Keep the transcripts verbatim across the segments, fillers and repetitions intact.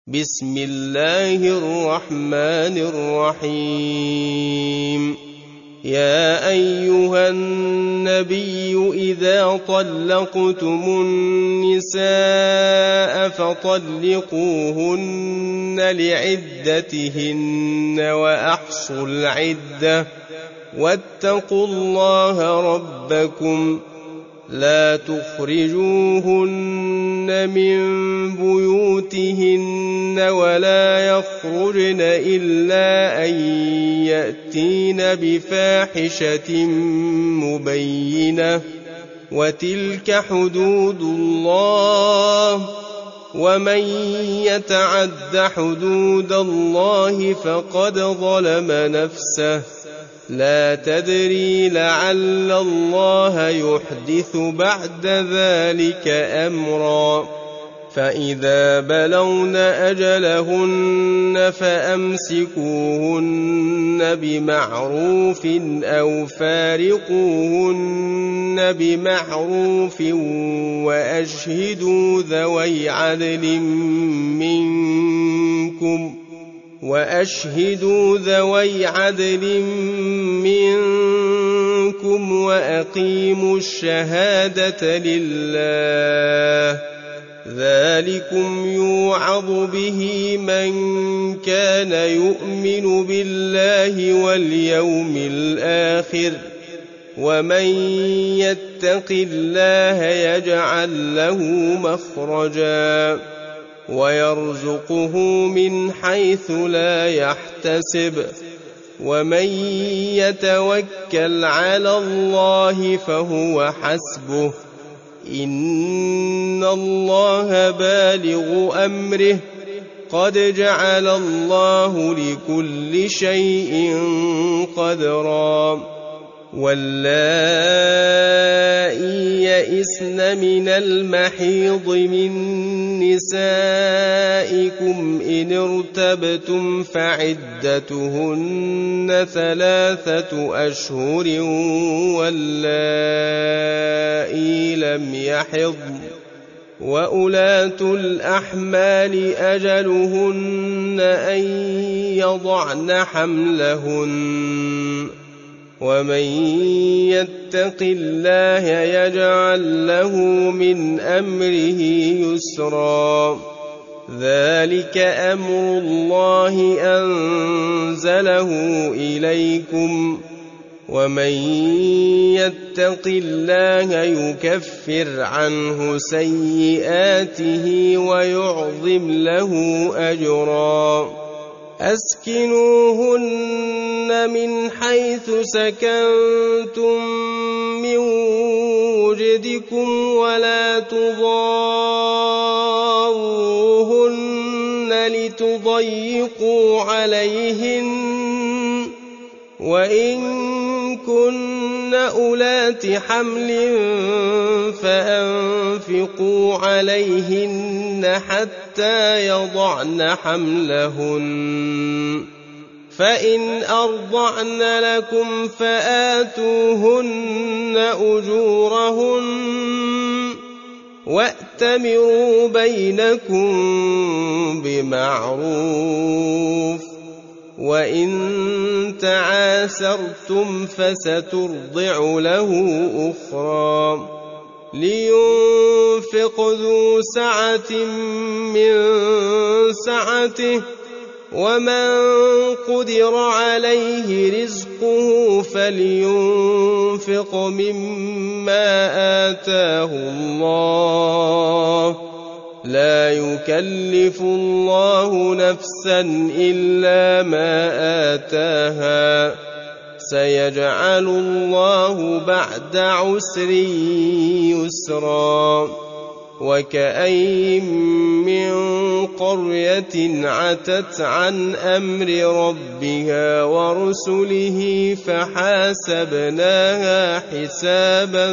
بسم الله الرحمن الرحيم يا أيها النبي إذا طلقتم النساء فطلقوهن لعدتهن وأحصوا العدة واتقوا الله ربكم لا تخرجوهن من بيوتهن ولا يخرجن إلا أن يأتين بفاحشة مبينة وتلك حدود الله ومن يتعد حدود الله فقد ظلم نفسه لا تدري لعل الله يحدث بعد ذلك أمرا فإذا بلغن أجلهن فأمسكوهن بمعروف أو فارقوهن بمعروف وأشهدوا ذوي عدل منكم وأشهدوا ذوي عدل منكم وأقيموا الشهادة لله ذلكم يوعظ به من كان يؤمن بالله واليوم الآخر ومن يتق الله يجعل له مخرجا ويرزقه من حيث لا يحتسب ومن يتوكل على الله فهو حسبه إن الله بالغ أمره قد جعل الله لكل شيء قدرا واللائي يئسن من المحيض من نسائكم إن ارتبتم فعدتهن ثلاثة أشهر واللائي لم يحضن وأولاة الأحمال أجلهن أن يضعن حملهن ومن يتق الله يجعل له من أمره يسرا ذلك أمر الله أنزله إليكم ومن يتق الله يكفر عنه سيئاته ويعظم له أجرا أسكنوهن من حيث سكنتم من وجدكم ولا تضاروهن لتضيقوا عليهن وإن كن أولات حمل فأنفقوا عليهن حتى يضعن حملهن فإن أرضعن لكم فآتوهن أجورهن وأتمروا بينكم بمعروف وإن تعاسرتم فسترضع له أخرى لينفق ذو سعة من سعته ومن قدر عليه رزقه فلينفق مما آتاه الله لا يكلف الله نفسا إلا ما آتاها سيجعل الله بعد عسر يسرا وكأين من قرية عتت عن أمر ربها ورسله فحاسبناها حسابا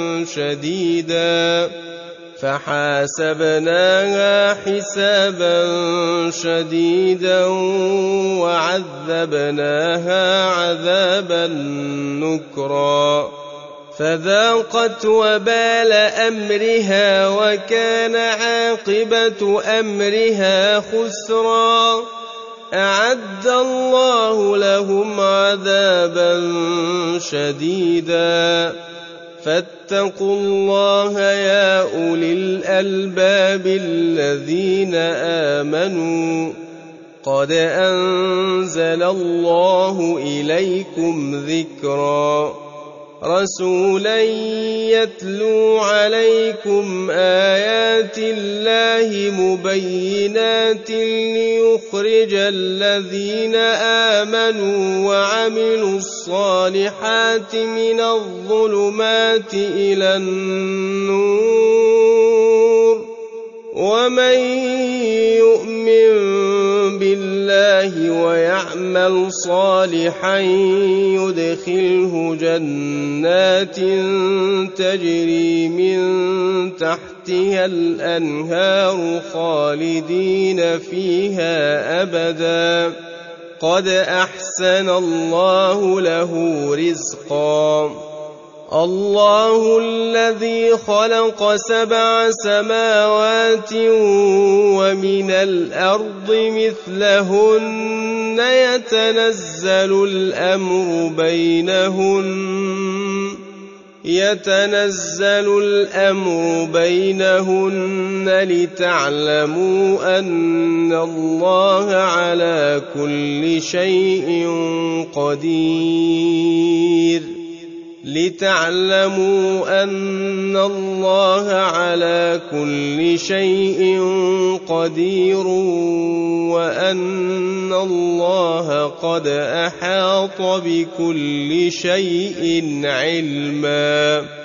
شديدا فحاسبناها حسابا شديدا وعذبناها عذابا نكرا فذاقت وبال أمرها وكان عاقبة أمرها خسرا. أعد الله لهم عذابا شديدا فاتقوا الله يا أولي الألباب الذين آمنوا قد أنزل الله إليكم ذكرا رسولا يتلو عليكم آيات الله مبينات ليخرج الذين آمنوا وعملوا الصالحات من الظلمات إلى النور ومن يؤمن بالله ويعمل صالحا يدخله جنات تجري من تحتها الأنهار خالدين فيها أبدا قد أحسن الله له رزقا. الله الذي خلق سبع سماوات ومن الأرض مثلهن يتنزل الأمر بينهن يتنزل الأمر بينهن لتعلموا أن الله على كل شيء قدير لتعلموا أن الله على كل شيء قدير وأن الله قد أحاط بكل شيء علما.